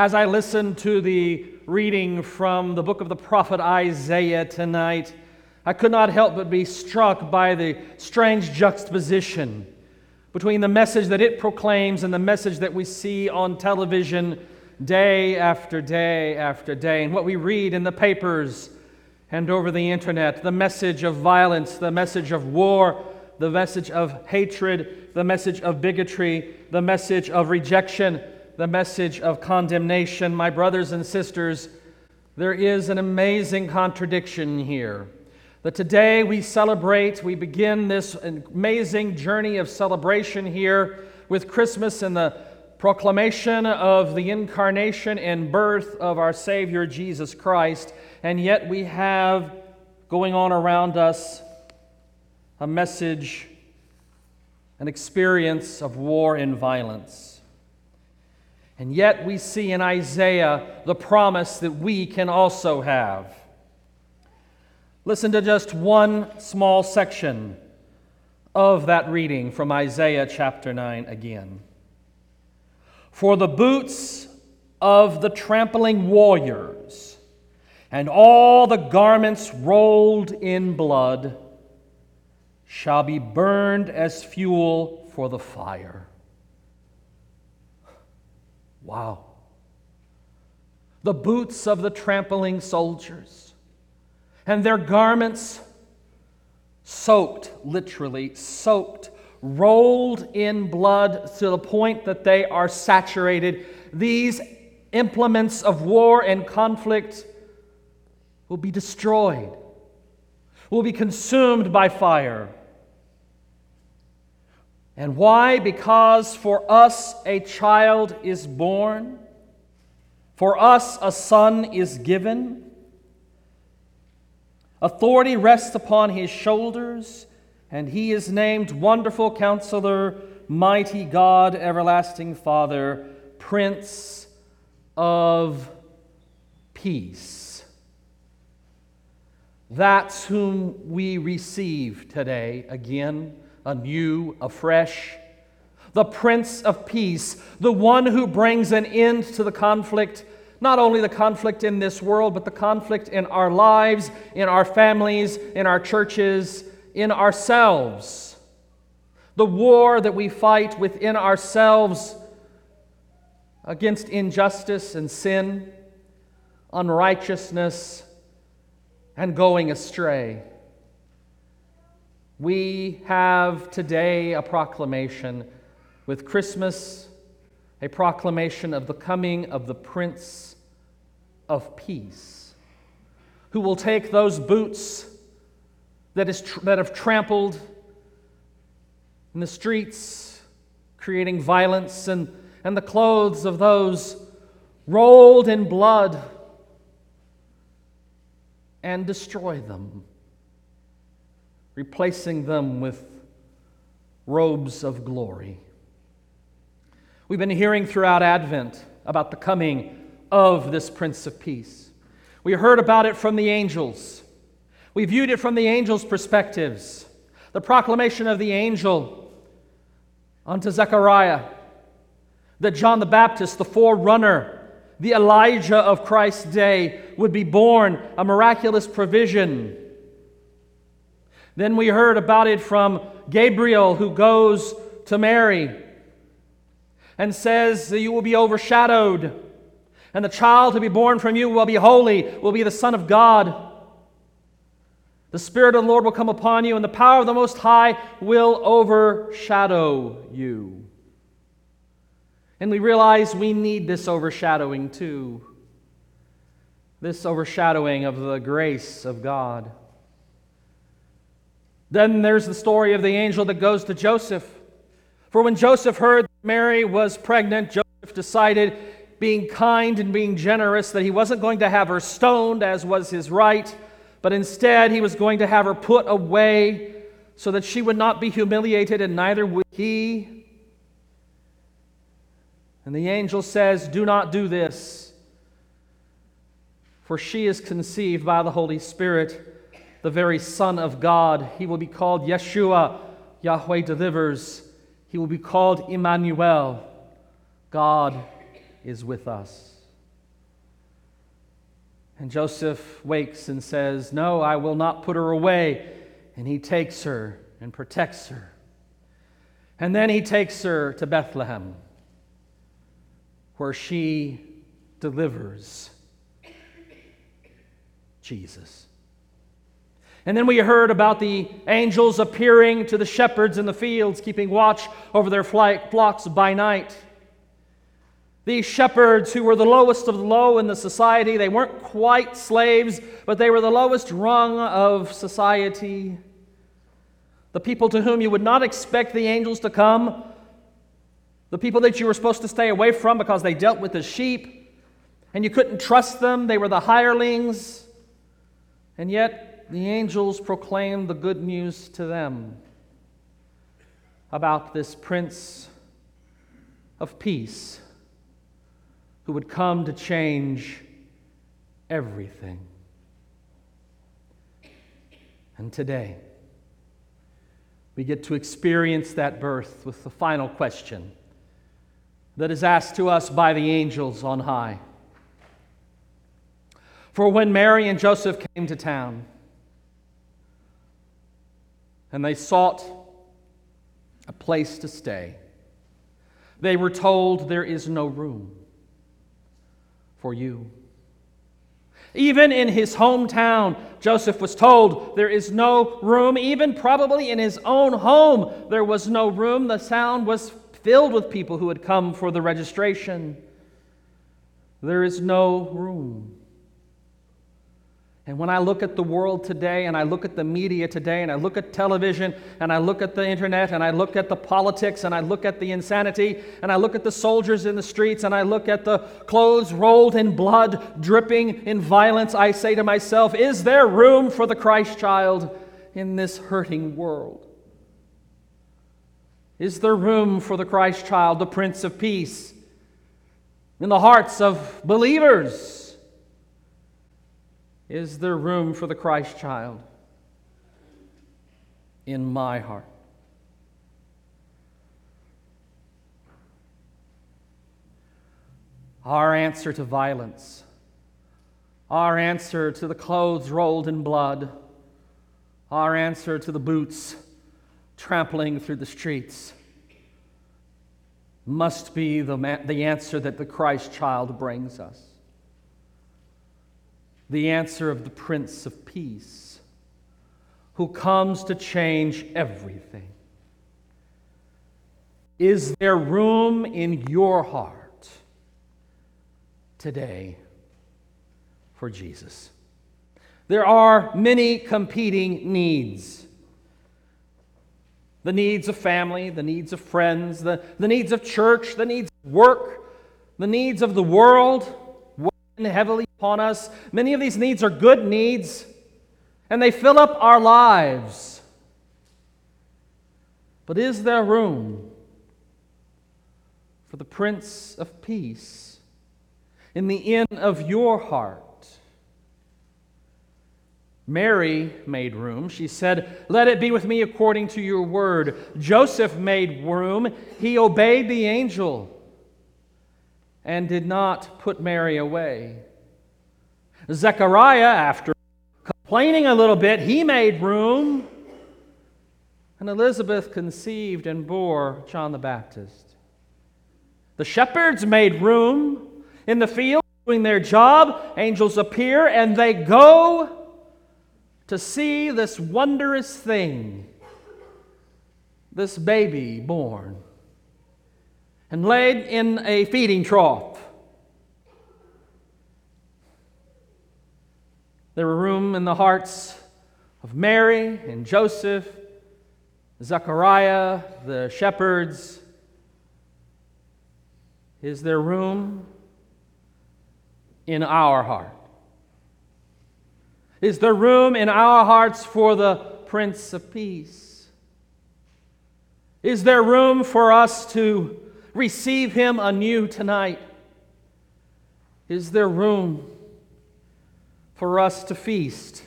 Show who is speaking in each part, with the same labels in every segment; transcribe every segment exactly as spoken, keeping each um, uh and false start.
Speaker 1: As I listened to the reading from the book of the prophet Isaiah tonight, I could not help but be struck by the strange juxtaposition between the message that it proclaims and the message that we see on television day after day after day, and what we read in the papers and over the internet, the message of violence, the message of war, the message of hatred, the message of bigotry, the message of rejection, the message of condemnation. My brothers and sisters, there is an amazing contradiction here. That today we celebrate, we begin this amazing journey of celebration here with Christmas and the proclamation of the incarnation and birth of our Savior Jesus Christ, and yet we have going on around us a message, an experience of war and violence. And yet we see in Isaiah the promise that we can also have. Listen to just one small section of that reading from Isaiah chapter nine again. For the boots of the trampling warriors and all the garments rolled in blood shall be burned as fuel for the fire. Wow. The boots of the trampling soldiers and their garments soaked, literally soaked, rolled in blood to the point that they are saturated. These implements of war and conflict will be destroyed, will be consumed by fire. And why? Because for us a child is born, for us a son is given. Authority rests upon his shoulders, and he is named Wonderful Counselor, Mighty God, Everlasting Father, Prince of Peace. That's whom we receive today, again, anew, afresh. The Prince of Peace, the one who brings an end to the conflict, not only the conflict in this world, but the conflict in our lives, in our families, in our churches, in ourselves. The war that we fight within ourselves against injustice and sin, unrighteousness, and going astray. We have today a proclamation with Christmas, a proclamation of the coming of the Prince of Peace, who will take those boots that is tr- that have trampled in the streets, creating violence, and, and the clothes of those rolled in blood, and destroy them, replacing them with robes of glory. We've been hearing throughout Advent about the coming of this Prince of Peace. We heard about it from the angels. We viewed it from the angels' perspectives. The proclamation of the angel unto Zechariah, that John the Baptist, the forerunner, the Elijah of Christ's day, would be born, a miraculous provision. Then we heard about it from Gabriel, who goes to Mary and says that you will be overshadowed, and the child to be born from you will be holy, will be the Son of God. The Spirit of the Lord will come upon you, and the power of the Most High will overshadow you. And we realize we need this overshadowing too. This overshadowing of the grace of God. Then there's the story of the angel that goes to Joseph. For when Joseph heard that Mary was pregnant, Joseph decided, being kind and being generous, that he wasn't going to have her stoned, as was his right, but instead he was going to have her put away so that she would not be humiliated, and neither would he. And the angel says, do not do this, for she is conceived by the Holy Spirit, the very Son of God. He will be called Yeshua, Yahweh delivers. He will be called Emmanuel, God is with us. And Joseph wakes and says, "No, I will not put her away." And he takes her and protects her. And then he takes her to Bethlehem, where she delivers Jesus. And then we heard about the angels appearing to the shepherds in the fields, keeping watch over their flocks by night. These shepherds, who were the lowest of the low in the society, they weren't quite slaves, but they were the lowest rung of society. The people to whom you would not expect the angels to come, the people that you were supposed to stay away from because they dealt with the sheep, and you couldn't trust them. They were the hirelings. And yet the angels proclaimed the good news to them about this Prince of Peace who would come to change everything. And today, we get to experience that birth with the final question that is asked to us by the angels on high. For when Mary and Joseph came to town, and they sought a place to stay, they were told, "There is no room for you." Even in his hometown, Joseph was told there is no room. Even probably in his own home, there was no room. The town was filled with people who had come for the registration. There is no room. And when I look at the world today, and I look at the media today, and I look at television, and I look at the internet, and I look at the politics, and I look at the insanity, and I look at the soldiers in the streets, and I look at the clothes rolled in blood, dripping in violence, I say to myself, is there room for the Christ child in this hurting world? Is there room for the Christ child, the Prince of Peace, in the hearts of believers? Is there room for the Christ child in my heart? Our answer to violence, our answer to the clothes rolled in blood, our answer to the boots trampling through the streets must be the, ma- the answer that the Christ child brings us. The answer of the Prince of Peace, who comes to change everything. Is there room in your heart today for Jesus? There are many competing needs. The needs of family, the needs of friends, the, the needs of church, the needs of work, the needs of the world, heavily upon us. Many of these needs are good needs, and they fill up our lives. But is there room for the Prince of Peace in the inn of your heart? Mary made room. She said, "Let it be with me according to your word." Joseph made room. He obeyed the angel and did not put Mary away. Zechariah, after complaining a little bit, he made room. And Elizabeth conceived and bore John the Baptist. The shepherds made room. In the field, doing their job, angels appear and they go to see this wondrous thing, this baby born and laid in a feeding trough. There were room in the hearts of Mary and Joseph, Zechariah, the shepherds. Is there room in our heart? Is there room in our hearts for the Prince of Peace? Is there room for us to receive Him anew tonight? Is there room for us to feast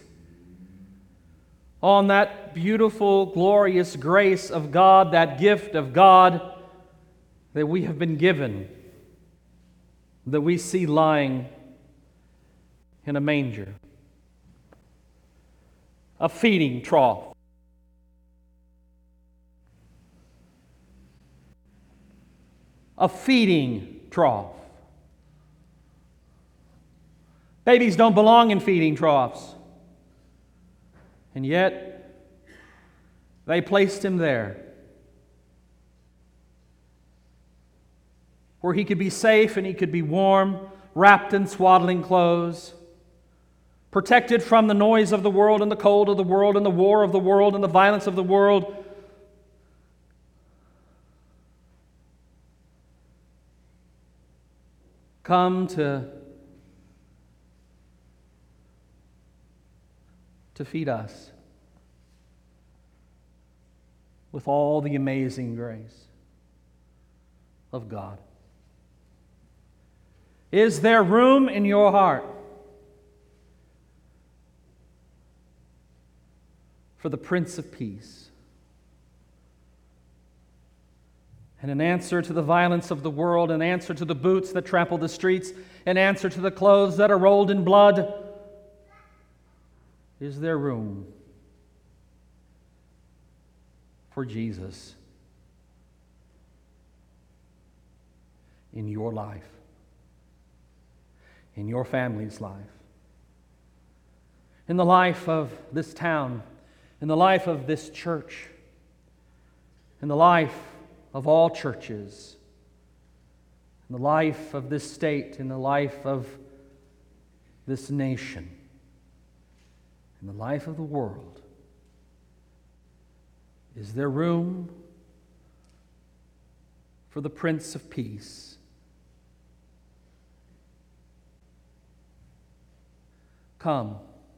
Speaker 1: on that beautiful, glorious grace of God, that gift of God that we have been given, that we see lying in a manger, a feeding trough. A feeding trough. Babies don't belong in feeding troughs. And yet, they placed him there, where he could be safe and he could be warm, wrapped in swaddling clothes, protected from the noise of the world and the cold of the world and the war of the world and the violence of the world. Come to, to feed us with all the amazing grace of God. Is there room in your heart for the Prince of Peace? And an answer to the violence of the world, an answer to the boots that trample the streets, an answer to the clothes that are rolled in blood. Is there room for Jesus in your life, in your family's life, in the life of this town, in the life of this church, in the life of all churches, in the life of this state, in the life of this nation, in the life of the world? Is there room for the Prince of Peace? Come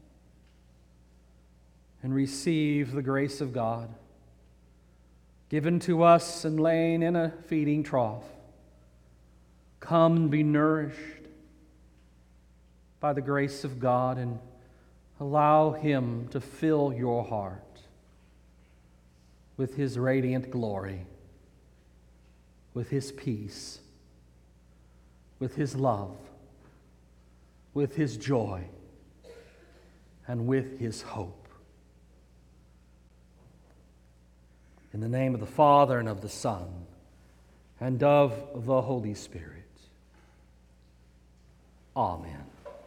Speaker 1: and receive the grace of God, given to us and laying in a feeding trough. Come and be nourished by the grace of God and allow Him to fill your heart with His radiant glory, with His peace, with His love, with His joy, and with His hope. In the name of the Father, and of the Son, and of the Holy Spirit. Amen.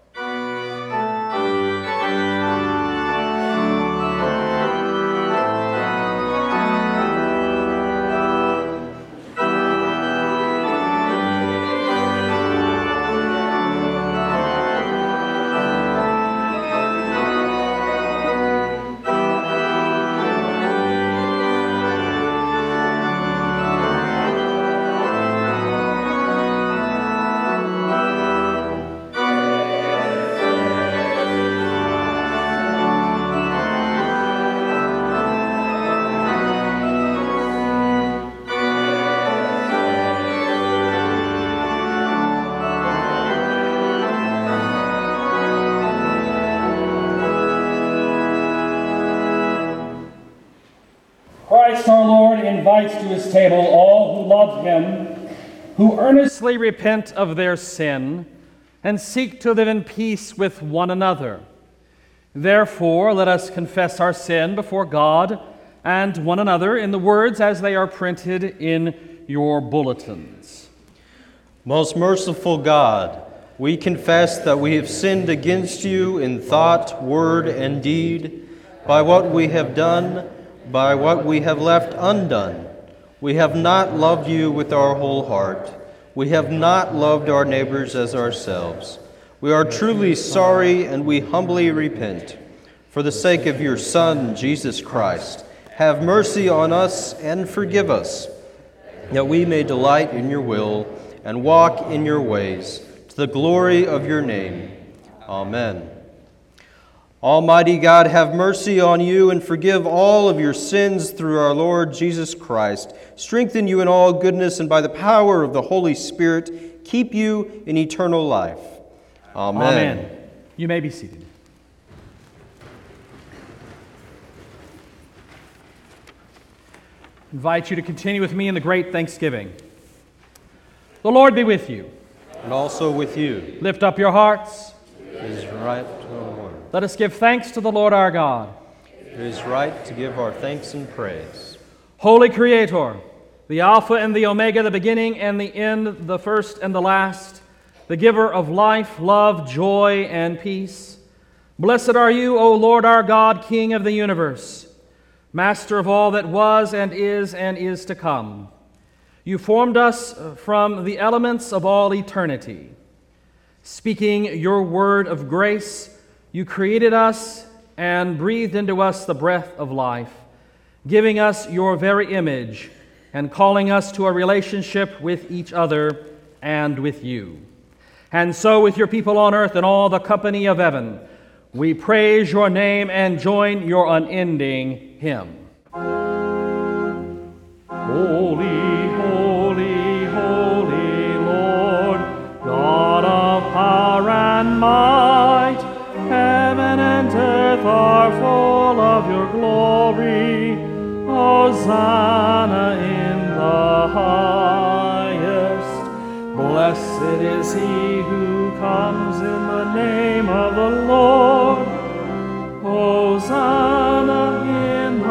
Speaker 1: Christ our Lord invites to His table all who love Him, who earnestly repent of their sin and seek to live in peace with one another. Therefore, let us confess our sin before God and one another in the words as they are printed in your bulletins.
Speaker 2: Most merciful God, we confess that we have sinned against you in thought, word, and deed, by what we have done, by what we have left undone. We have not loved you with our whole heart. We have not loved our neighbors as ourselves. We are truly sorry, and we humbly repent. For the sake of your Son, Jesus Christ, have mercy on us and forgive us, that we may delight in your will and walk in your ways, to the glory of your name. Amen. Almighty God, have mercy on you and forgive all of your sins through our Lord Jesus Christ. Strengthen you in all goodness, and by the power of the Holy Spirit, keep you in eternal life. Amen.
Speaker 1: Amen. You may be seated. I invite you to continue with me in the great thanksgiving. The Lord be with you.
Speaker 2: And also with you.
Speaker 1: Lift up your hearts.
Speaker 2: Israel. and right to award.
Speaker 1: Let us give thanks to the Lord our God.
Speaker 2: It is right to give our thanks and praise.
Speaker 1: Holy Creator, the Alpha and the Omega, the beginning and the end, the first and the last, the giver of life, love, joy, and peace. Blessed are you, O Lord our God, King of the universe, Master of all that was and is and is to come. You formed us from the elements of all eternity. Speaking your word of grace, you created us and breathed into us the breath of life, giving us your very image and calling us to a relationship with each other and with you. And so with your people on earth and all the company of heaven, we praise your name and join your unending hymn. Holy, holy, holy Lord, God of power and might, heaven and earth are full of your glory. Hosanna in the highest. Blessed is he who comes in the name of the Lord. Hosanna in the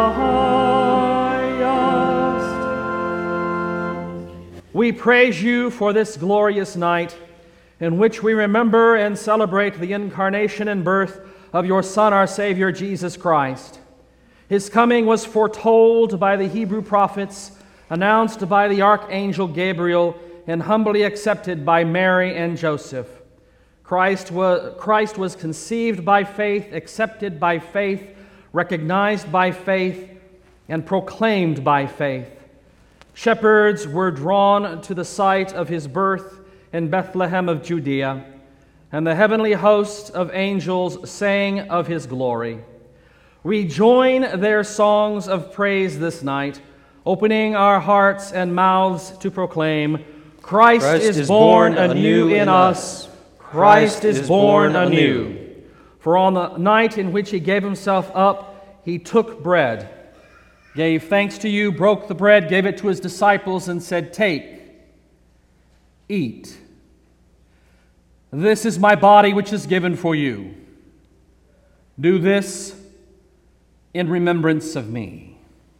Speaker 1: highest. We praise you for this glorious night in which we remember and celebrate the incarnation and birth of your Son, our Savior, Jesus Christ. His coming was foretold by the Hebrew prophets, announced by the archangel Gabriel, and humbly accepted by Mary and Joseph. Christ was, Christ was conceived by faith, accepted by faith, recognized by faith, and proclaimed by faith. Shepherds were drawn to the site of his birth in Bethlehem of Judea, and the heavenly host of angels sang of his glory. We join their songs of praise this night, opening our hearts and mouths to proclaim, Christ, Christ is, is born, born anew in us. Christ is born anew. For on the night in which he gave himself up, he took bread, gave thanks to you, broke the bread, gave it to his disciples, and said, Take, eat. This is my body which is given for you. Do this in remembrance of me.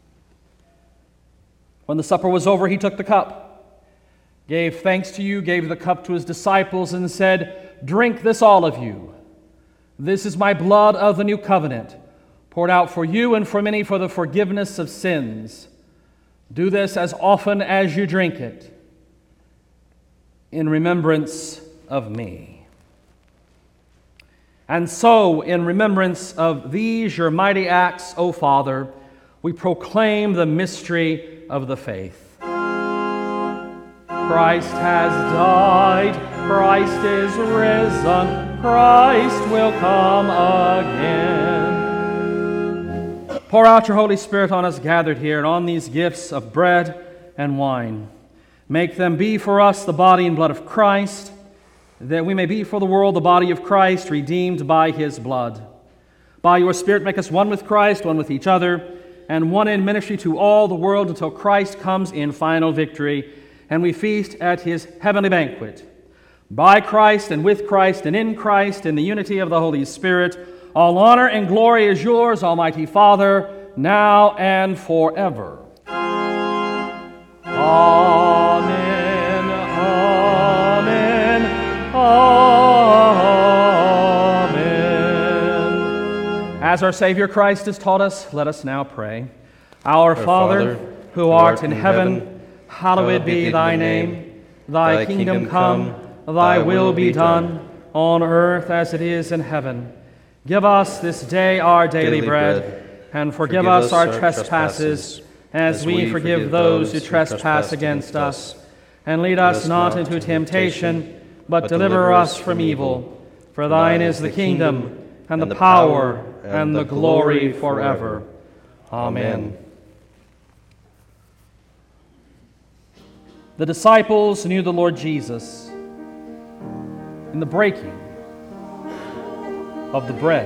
Speaker 1: When the supper was over, he took the cup, gave thanks to you, gave the cup to his disciples, and said, Drink this, all of you. This is my blood of the new covenant, poured out for you and for many for the forgiveness of sins. Do this as often as you drink it, in remembrance of me. And so, in remembrance of these your mighty acts, O Father, we proclaim the mystery of the faith. Christ has died, Christ is risen, Christ will come again. Pour out your Holy Spirit on us gathered here and on these gifts of bread and wine. Make them be for us the body and blood of Christ, that we may be for the world the body of Christ, redeemed by his blood. By your Spirit, make us one with Christ, one with each other, and one in ministry to all the world until Christ comes in final victory, and we feast at his heavenly banquet. By Christ and with Christ and in Christ, in the unity of the Holy Spirit, all honor and glory is yours, Almighty Father, now and forever. Amen, amen, amen. As our Savior Christ has taught us, let us now pray. Our, our Father, Father, who art in heaven, heaven hallowed be thy name. Thy, thy kingdom come, thy will be done, on earth as it is in heaven. Give us this day our daily bread, and forgive us our trespasses, as we forgive those who trespass against us. And lead us not into temptation, but deliver us from evil. For thine is the kingdom, and the power, and the glory forever. Amen. The disciples knew the Lord Jesus in the breaking of the bread.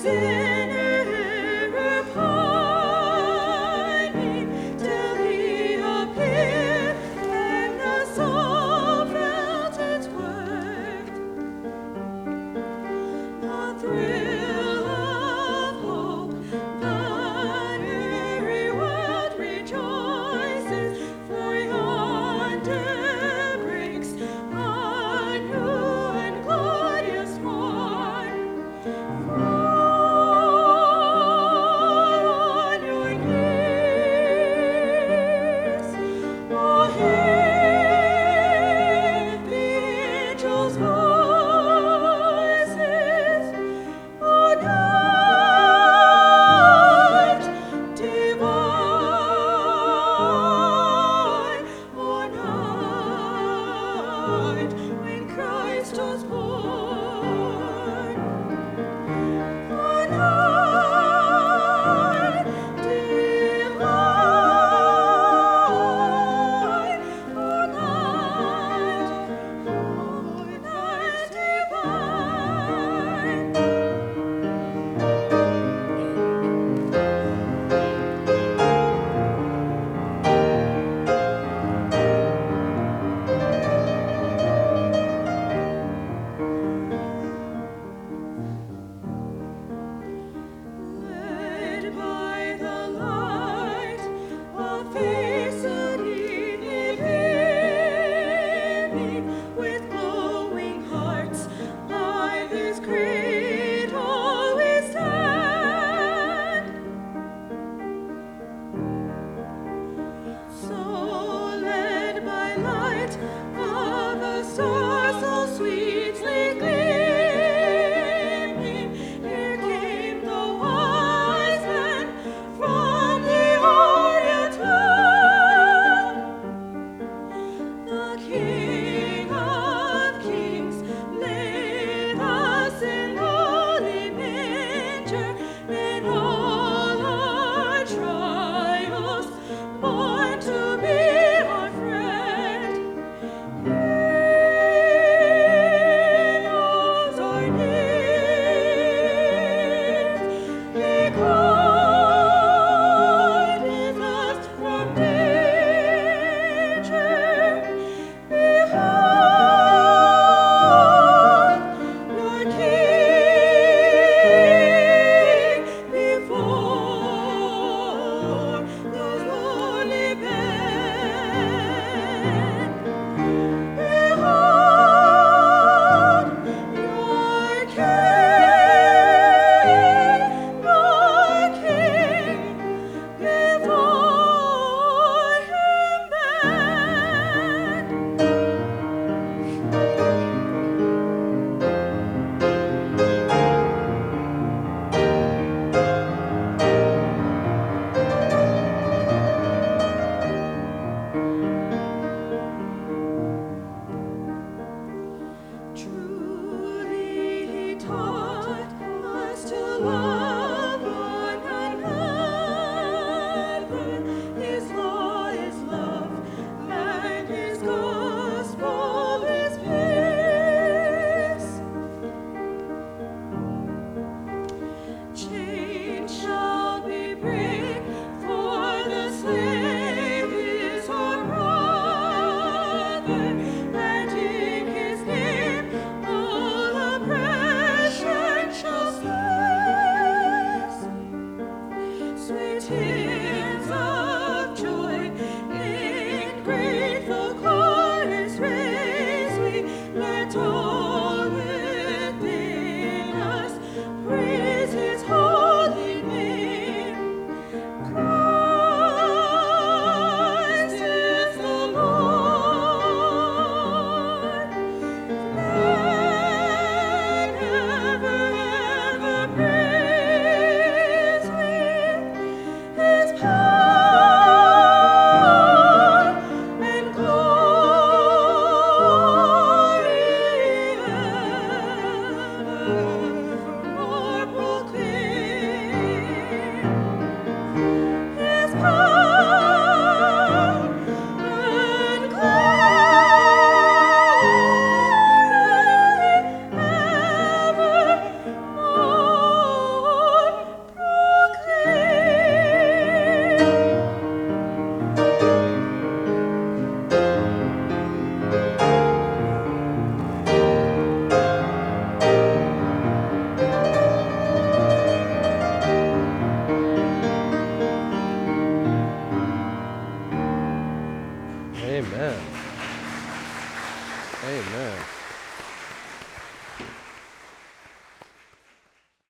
Speaker 3: Truly he taught us to love.